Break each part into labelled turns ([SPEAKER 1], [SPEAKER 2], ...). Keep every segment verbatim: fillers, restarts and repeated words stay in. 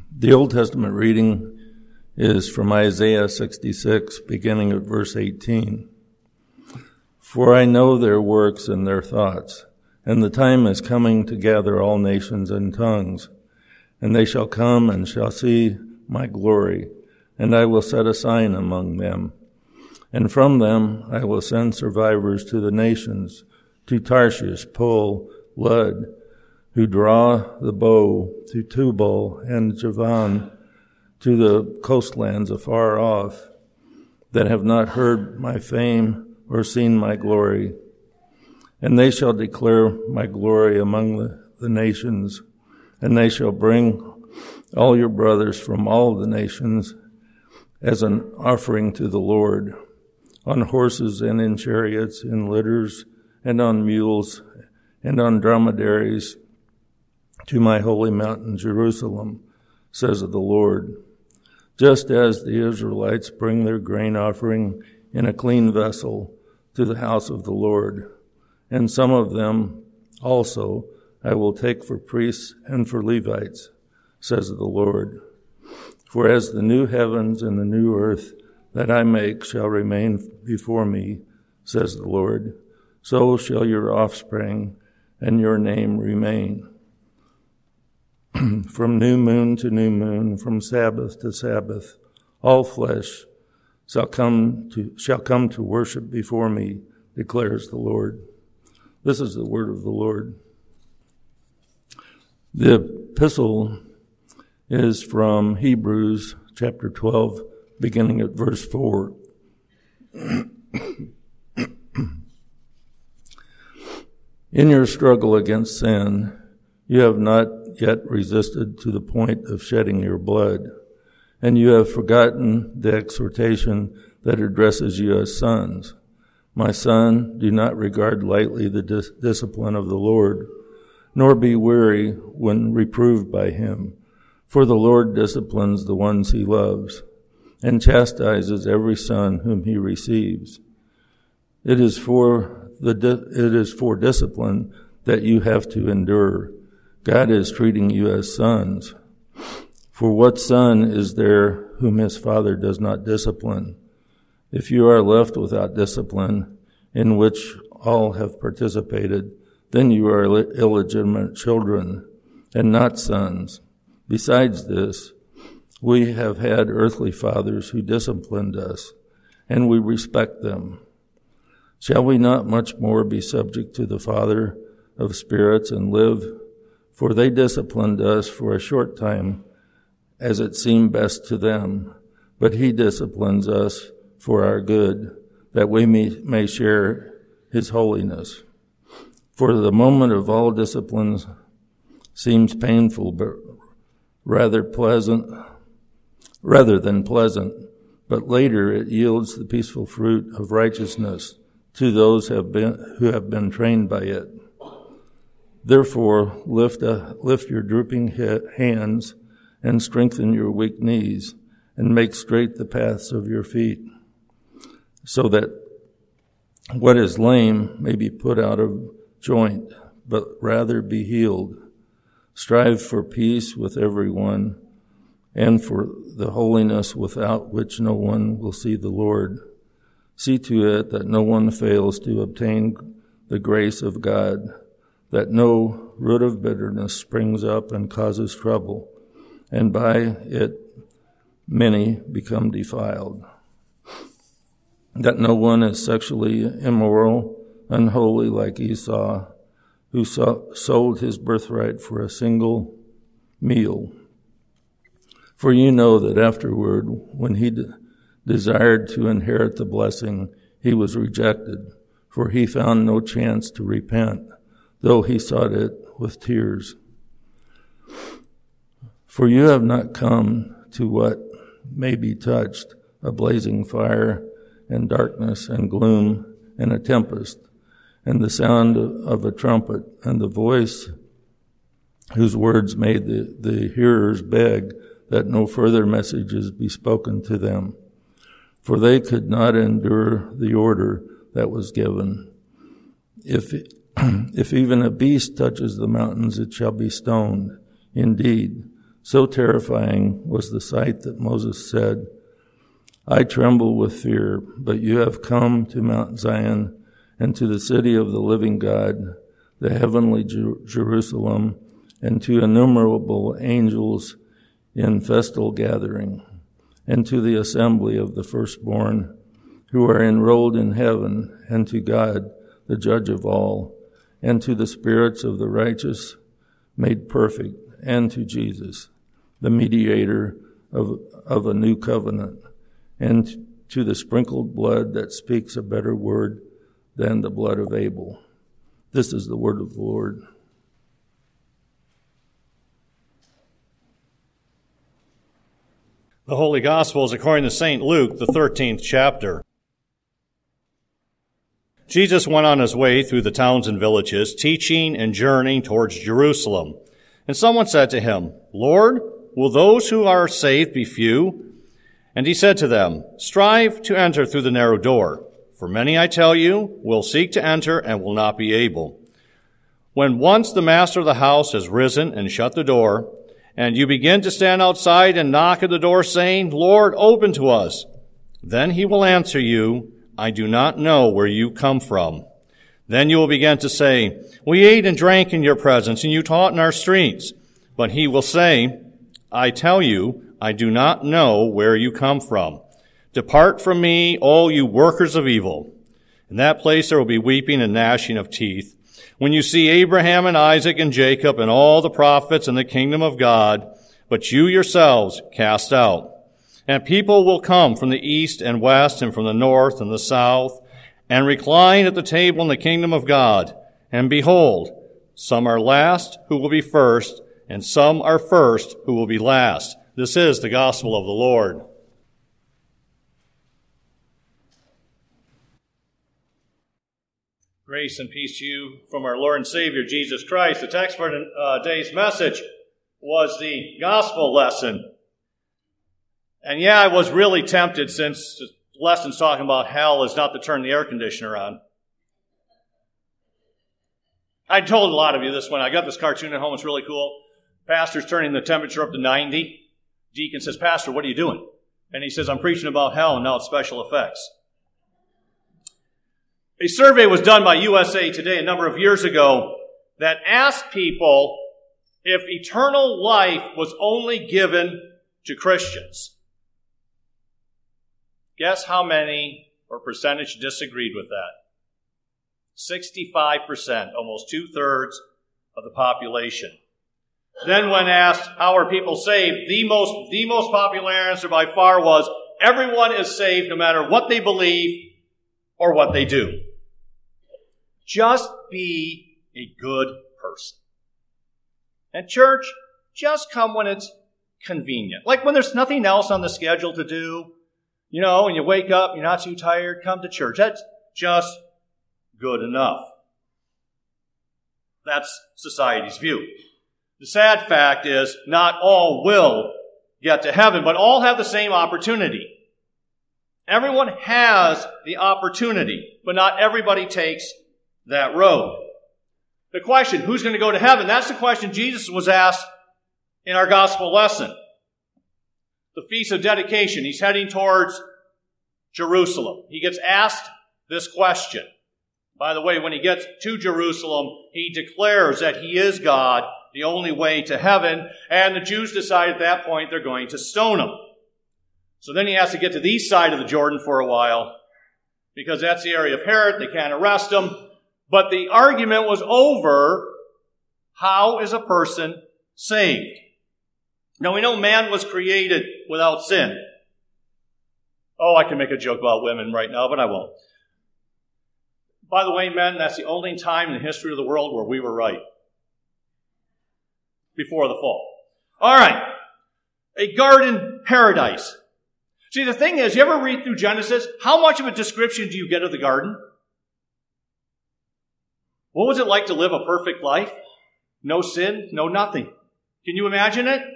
[SPEAKER 1] The Old Testament reading is from Isaiah sixty-six, beginning at verse eighteen. For I know their works and their thoughts, and the time is coming to gather all nations and tongues, and they shall come and shall see my glory, and I will set a sign among them. And from them I will send survivors to the nations, to Tarshish, Pul, Lud, who draw the bow, to Tubal and Javan, to the coastlands afar off, that have not heard my fame or seen my glory. And they shall declare my glory among the, the nations, and they shall bring all your brothers from all the nations as an offering to the Lord, on horses and in chariots, in litters and on mules and on dromedaries, to my holy mountain Jerusalem, says the Lord. Just as the Israelites bring their grain offering in a clean vessel to the house of the Lord, and some of them also I will take for priests and for Levites, says the Lord. For as the new heavens and the new earth that I make shall remain before me, says the Lord, so shall your offspring and your name remain. From new moon to new moon, from Sabbath to Sabbath, all flesh shall come to shall come to worship before me, declares the Lord. This is the word of the Lord. The epistle is from Hebrews chapter twelve, beginning at verse four. In your struggle against sin, you have not yet resisted to the point of shedding your blood, and you have forgotten the exhortation that addresses you as sons. My son, do not regard lightly the dis- discipline of the Lord, nor be weary when reproved by him. For the Lord disciplines the ones he loves, and chastises every son whom he receives. It is for the di- it is for discipline that you have to endure. God is treating you as sons. For what son is there whom his father does not discipline? If you are left without discipline, in which all have participated, then you are illegitimate children and not sons. Besides this, we have had earthly fathers who disciplined us, and we respect them. Shall we not much more be subject to the Father of spirits and live? For they disciplined us for a short time, as it seemed best to them, but he disciplines us for our good, that we may, may share his holiness. For the moment of all disciplines seems painful, but rather pleasant, rather than pleasant, but later it yields the peaceful fruit of righteousness to those who have been, who have been trained by it. Therefore, lift, a, lift your drooping hands and strengthen your weak knees, and make straight the paths of your feet, so that what is lame may be put out of joint, but rather be healed. Strive for peace with everyone, and for the holiness without which no one will see the Lord. See to it that no one fails to obtain the grace of God, that no root of bitterness springs up and causes trouble, and by it many become defiled. That no one is sexually immoral, unholy like Esau, who so- sold his birthright for a single meal. For you know that afterward, when he de- desired to inherit the blessing, he was rejected, for he found no chance to repent, though he sought it with tears. For you have not come to what may be touched, a blazing fire and darkness and gloom and a tempest, and the sound of a trumpet and the voice whose words made the, the hearers beg that no further messages be spoken to them. For they could not endure the order that was given. If If even a beast touches the mountains, it shall be stoned. Indeed, So terrifying was the sight that Moses said, I tremble with fear, but you have come to Mount Zion and to the city of the living God, the heavenly Jer- Jerusalem, and to innumerable angels in festal gathering, and to the assembly of the firstborn who are enrolled in heaven, and to God, the judge of all, and to the spirits of the righteous made perfect, and to Jesus, the mediator of, of a new covenant, and to the sprinkled blood that speaks a better word than the blood of Abel. This is the word of the Lord.
[SPEAKER 2] The Holy Gospel is according to Saint Luke, the thirteenth chapter. Jesus went on his way through the towns and villages, teaching and journeying towards Jerusalem. And someone said to him, Lord, will those who are saved be few? And he said to them, strive to enter through the narrow door. For many, I tell you, will seek to enter and will not be able. When once the master of the house has risen and shut the door, and you begin to stand outside and knock at the door, saying, Lord, open to us, then he will answer you, I do not know where you come from. Then you will begin to say, we ate and drank in your presence, and you taught in our streets. But he will say, I tell you, I do not know where you come from. Depart from me, all you workers of evil. In that place there will be weeping and gnashing of teeth, when you see Abraham and Isaac and Jacob and all the prophets in the kingdom of God, but you yourselves cast out. And people will come from the east and west and from the north and the south, and recline at the table in the kingdom of God. And behold, some are last who will be first, and some are first who will be last. This is the gospel of the Lord. Grace and peace to you from our Lord and Savior, Jesus Christ. The text for today's message was the gospel lesson. And yeah, I was really tempted, since the lesson's talking about hell, is not to turn the air conditioner on. I told a lot of you this one. I got this cartoon at home. It's really cool. Pastor's turning the temperature up to ninety. Deacon says, Pastor, what are you doing? And he says, I'm preaching about hell, and now it's special effects. A survey was done by U S A Today a number of years ago that asked people if eternal life was only given to Christians. Guess how many or percentage disagreed with that? sixty-five percent, almost two-thirds of the population. Then when asked, how are people saved? The most, the most popular answer by far was, everyone is saved no matter what they believe or what they do. Just be a good person. And church, just come when it's convenient. Like when there's nothing else on the schedule to do, you know, and you wake up, you're not too tired, come to church. That's just good enough. That's society's view. The sad fact is, not all will get to heaven, but all have the same opportunity. Everyone has the opportunity, but not everybody takes that road. The question, who's going to go to heaven? That's the question Jesus was asked in our gospel lesson. The Feast of Dedication, he's heading towards Jerusalem. He gets asked this question. By the way, when he gets to Jerusalem, he declares that he is God, the only way to heaven, and the Jews decide at that point they're going to stone him. So then he has to get to the east side of the Jordan for a while, because that's the area of Herod. They can't arrest him. But the argument was over, how is a person saved? Now we know man was created without sin. Oh, I can make a joke about women right now, but I won't. By the way, men, that's the only time in the history of the world where we were right. Before the fall. All right. A garden paradise. See, the thing is, you ever read through Genesis? How much of a description do you get of the garden? What was it like to live a perfect life? No sin, no nothing. Can you imagine it?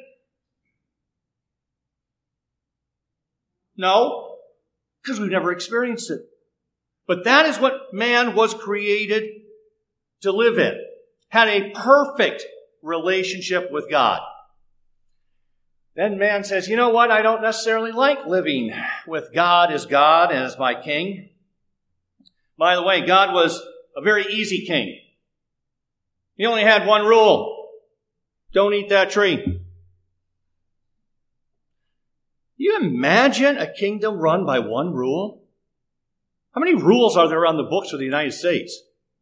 [SPEAKER 2] No, because we've never experienced it. But that is what man was created to live in. Had a perfect relationship with God. Then man says, you know what? I don't necessarily like living with God as God and as my king. By the way, God was a very easy king. He only had one rule. Don't eat that tree. Can you imagine a kingdom run by one rule? How many rules are there on the books of the United States?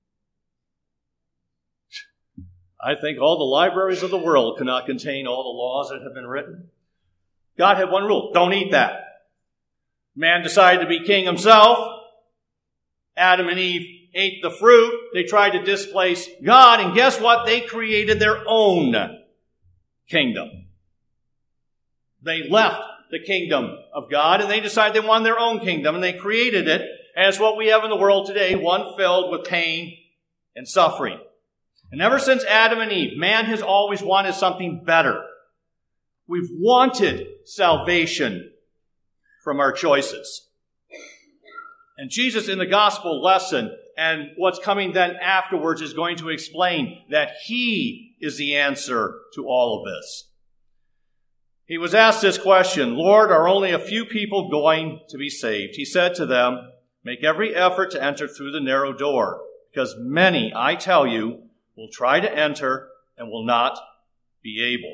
[SPEAKER 2] I think all the libraries of the world cannot contain all the laws that have been written. God had one rule. Don't eat that. Man decided to be king himself. Adam and Eve ate the fruit. They tried to displace God. And guess what? They created their own kingdom. They left the kingdom of God and they decided they wanted their own kingdom. And they created it. And it's what we have in the world today. One filled with pain and suffering. And ever since Adam and Eve, man has always wanted something better. We've wanted salvation from our choices. And Jesus in the gospel lesson and what's coming then afterwards is going to explain that he is the answer to all of this. He was asked this question, Lord, are only a few people going to be saved? He said to them, make every effort to enter through the narrow door, because many, I tell you, will try to enter and will not be able.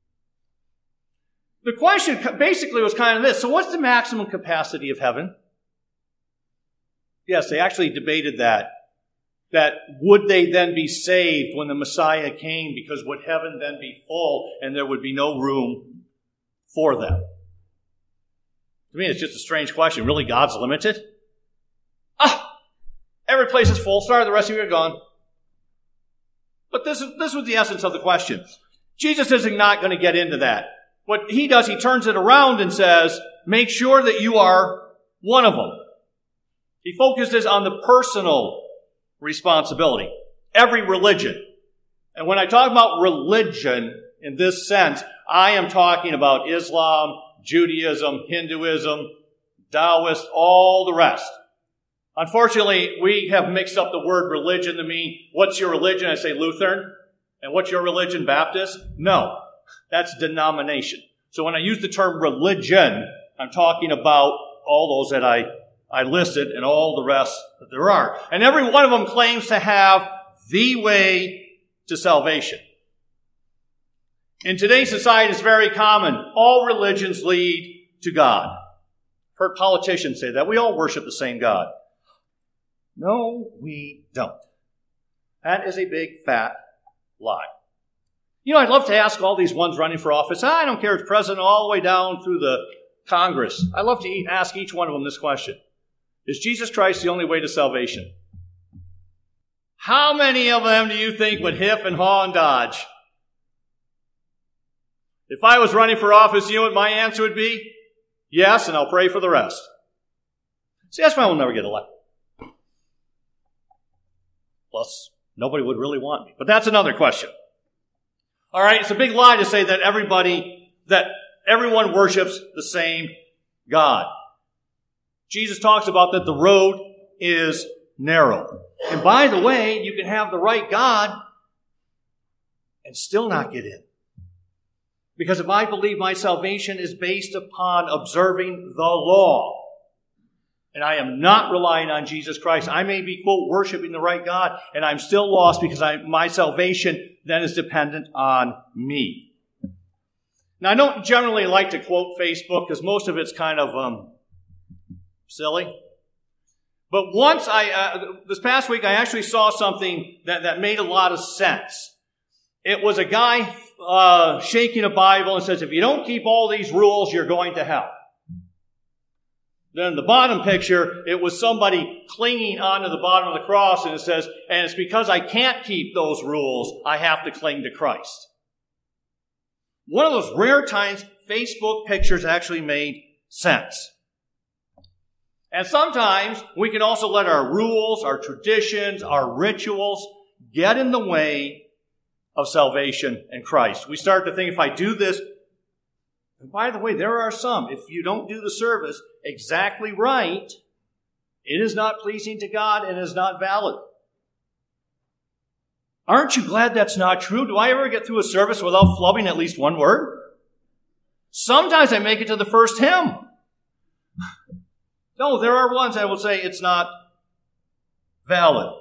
[SPEAKER 2] The question basically was kind of this. So what's the maximum capacity of heaven? Yes, they actually debated that. That would they then be saved when the Messiah came? Because would heaven then be full and there would be no room for them? To me, it's just a strange question. Really, God's limited? Ah! Every place is full. Sorry, the rest of you are gone. But this is, this was the essence of the question. Jesus is not going to get into that. What he does, he turns it around and says, make sure that you are one of them. He focuses on the personal responsibility. Every religion. And when I talk about religion in this sense, I am talking about Islam, Judaism, Hinduism, Taoist, all the rest. Unfortunately, we have mixed up the word religion to mean, what's your religion? I say Lutheran. And what's your religion? Baptist? No, that's denomination. So when I use the term religion, I'm talking about all those that I, I listed and all the rest that there are. And every one of them claims to have the way to salvation. In today's society, it's very common. All religions lead to God. I've heard politicians say that. We all worship the same God. No, we don't. That is a big, fat lie. You know, I'd love to ask all these ones running for office. I don't care if it's president all the way down through the Congress. I'd love to ask each one of them this question. Is Jesus Christ the only way to salvation? How many of them do you think would hiff and haw and dodge? If I was running for office, you know what my answer would be? Yes, and I'll pray for the rest. See, that's why we'll never get elected. Plus, nobody would really want me. But that's another question. All right, it's a big lie to say that everybody, that everyone worships the same God. Jesus talks about that the road is narrow. And by the way, you can have the right God and still not get in. Because if I believe my salvation is based upon observing the law, and I am not relying on Jesus Christ, I may be, quote, worshiping the right God, and I'm still lost because I, my salvation then is dependent on me. Now, I don't generally like to quote Facebook because most of it's kind of um, silly. But once I, uh, this past week, I actually saw something that, that made a lot of sense. It was a guy uh, shaking a Bible and says, if you don't keep all these rules, you're going to hell. Then the bottom picture, it was somebody clinging onto the bottom of the cross, and it says, and it's because I can't keep those rules, I have to cling to Christ. One of those rare times Facebook pictures actually made sense. And sometimes we can also let our rules, our traditions, our rituals get in the way of salvation in Christ. We start to think, if I do this, and by the way, there are some, if you don't do the service exactly right, it is not pleasing to God and is not valid. Aren't you glad that's not true? Do I ever get through a service without flubbing at least one word? Sometimes I make it to the first hymn. No, there are ones I will say it's not valid.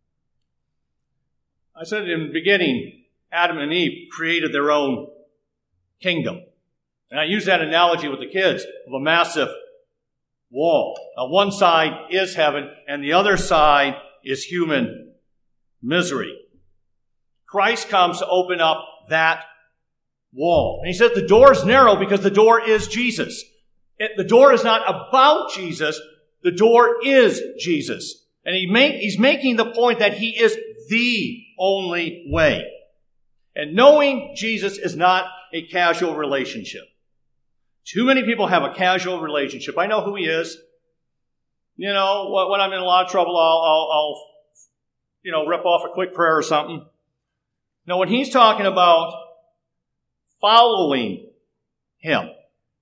[SPEAKER 2] I said in the beginning, Adam and Eve created their own kingdom. And I use that analogy with the kids of a massive wall. On one side is heaven, and the other side is human misery. Christ comes to open up that wall. And he says the door is narrow because the door is Jesus. It, the door is not about Jesus. The door is Jesus. And he make, he's making the point that he is the only way. And knowing Jesus is not a casual relationship. Too many people have a casual relationship. I know who he is. You know, when I'm in a lot of trouble, I'll, I'll, I'll you know, rip off a quick prayer or something. Now, when he's talking about following him,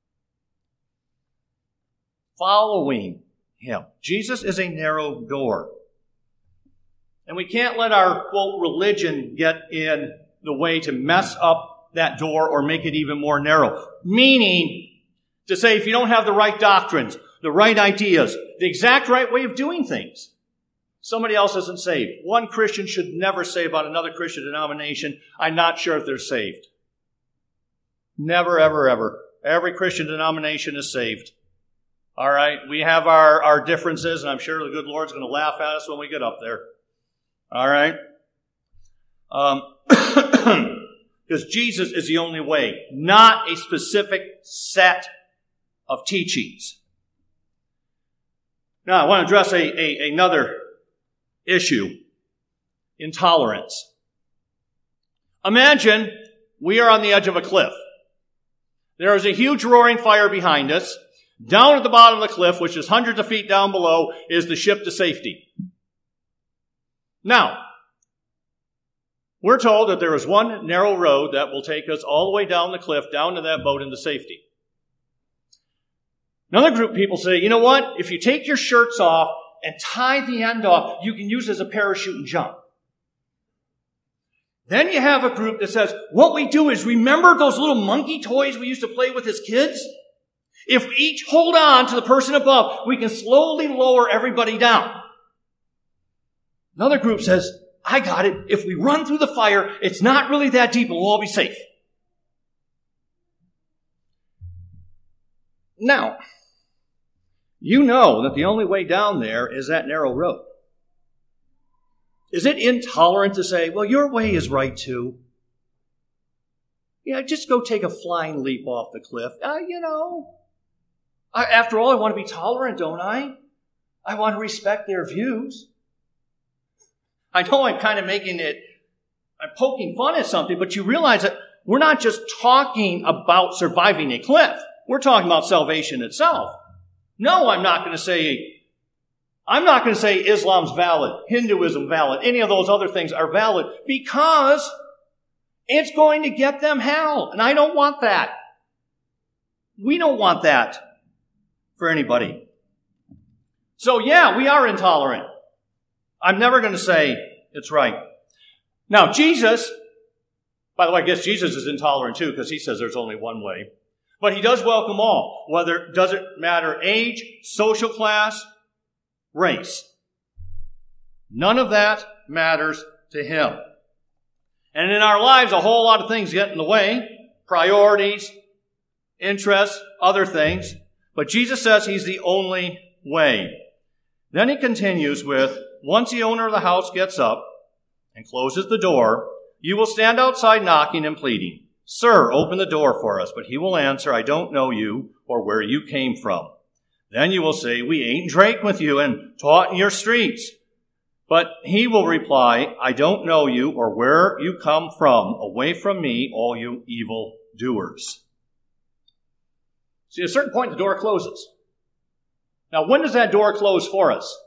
[SPEAKER 2] following him, Jesus is a narrow door. And we can't let our, quote, religion get in the way to mess up that door or make it even more narrow. Meaning, to say if you don't have the right doctrines, the right ideas, the exact right way of doing things, somebody else isn't saved. One Christian should never say about another Christian denomination, I'm not sure if they're saved. Never, ever, ever. Every Christian denomination is saved. All right? We have our, our differences, and I'm sure the good Lord's going to laugh at us when we get up there. All right? Um, because Jesus is the only way, not a specific set of teachings. Now, I want to address a, a, another issue, intolerance. Imagine we are on the edge of a cliff. There is a huge roaring fire behind us. Down at the bottom of the cliff, which is hundreds of feet down below, is the ship to safety. Now, we're told that there is one narrow road that will take us all the way down the cliff, down to that boat into safety. Another group of people say, you know what? If you take your shirts off and tie the end off, you can use it as a parachute and jump. Then you have a group that says, what we do is remember those little monkey toys we used to play with as kids? If we each hold on to the person above, we can slowly lower everybody down. Another group says, I got it. If we run through the fire, it's not really that deep and we'll all be safe. Now, you know that the only way down there is that narrow road. Is it intolerant to say, well, your way is right too? Yeah, just go take a flying leap off the cliff. Uh, you know, I, after all, I want to be tolerant, don't I? I want to respect their views. I know I'm kind of making it, I'm poking fun at something, but you realize that we're not just talking about surviving a cliff. We're talking about salvation itself. No, I'm not going to say, I'm not going to say Islam's valid, Hinduism valid, any of those other things are valid, because it's going to get them hell. And I don't want that. We don't want that for anybody. So yeah, we are intolerant. I'm never going to say it's right. Now, Jesus, by the way, I guess Jesus is intolerant too, because he says there's only one way. But he does welcome all, whether, doesn't matter age, social class, race. None of that matters to him. And in our lives, a whole lot of things get in the way. Priorities, interests, other things. But Jesus says he's the only way. Then he continues with, once the owner of the house gets up and closes the door, you will stand outside knocking and pleading, Sir, open the door for us. But he will answer, I don't know you or where you came from. Then you will say, we ate and drank with you and taught in your streets. But he will reply, I don't know you or where you come from. Away from me, all you evil doers. See, at a certain point, the door closes. Now, when does that door close for us?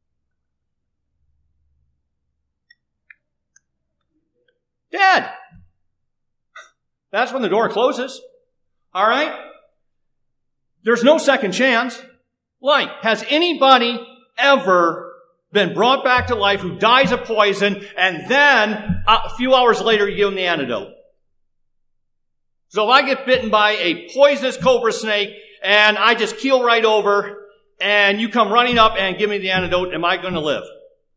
[SPEAKER 2] Dead. That's when the door closes. All right? There's no second chance. Like, has anybody ever been brought back to life who dies of poison and then a few hours later you give them the antidote? So if I get bitten by a poisonous cobra snake and I just keel right over and you come running up and give me the antidote, am I going to live?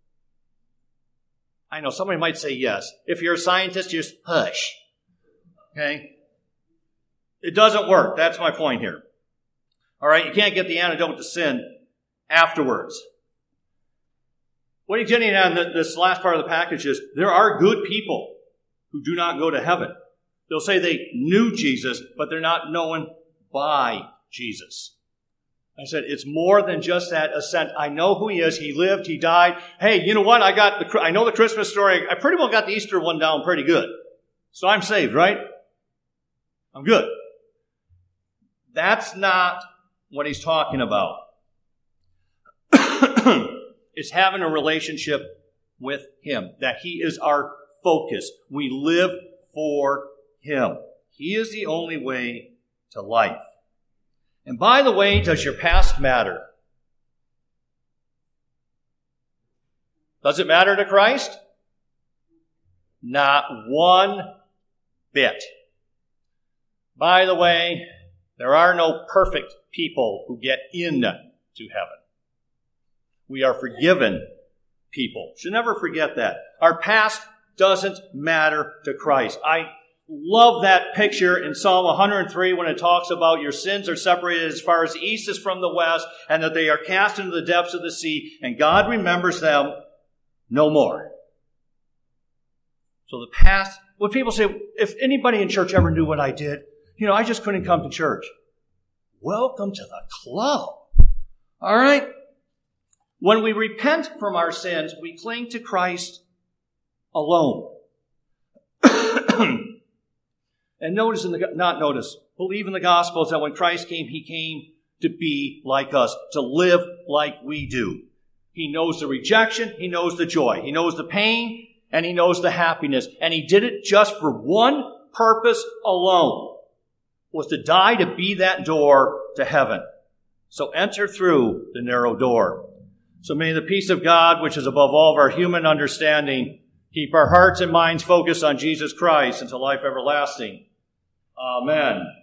[SPEAKER 2] I know somebody might say yes. If you're a scientist, you just hush. Okay? It doesn't work. That's my point here. All right? You can't get the antidote to sin afterwards. What he's getting at in this last part of the package is there are good people who do not go to heaven. They'll say they knew Jesus, but they're not known by Jesus. I said, it's more than just that assent. I know who he is. He lived. He died. Hey, you know what? I got the, I know the Christmas story. I pretty well got the Easter one down pretty good. So I'm saved, right? I'm good. That's not what he's talking about. It's having a relationship with him, that he is our focus. We live for him. He is the only way to life. And by the way, does your past matter? Does it matter to Christ? Not one bit. By the way, there are no perfect people who get into heaven. We are forgiven people. Should never forget that. Our past doesn't matter to Christ. I love that picture in Psalm one hundred three when it talks about your sins are separated as far as the east is from the west, and that they are cast into the depths of the sea, and God remembers them no more. So the past, when people say, if anybody in church ever knew what I did, you know, I just couldn't come to church. Welcome to the club. All right? When we repent from our sins, we cling to Christ alone. And notice in the, not notice, believe in the Gospels that when Christ came, he came to be like us, to live like we do. He knows the rejection, he knows the joy, he knows the pain, and he knows the happiness. And he did it just for one purpose alone, was to die to be that door to heaven. So enter through the narrow door. So may the peace of God, which is above all of our human understanding, keep our hearts and minds focused on Jesus Christ until life everlasting. Amen.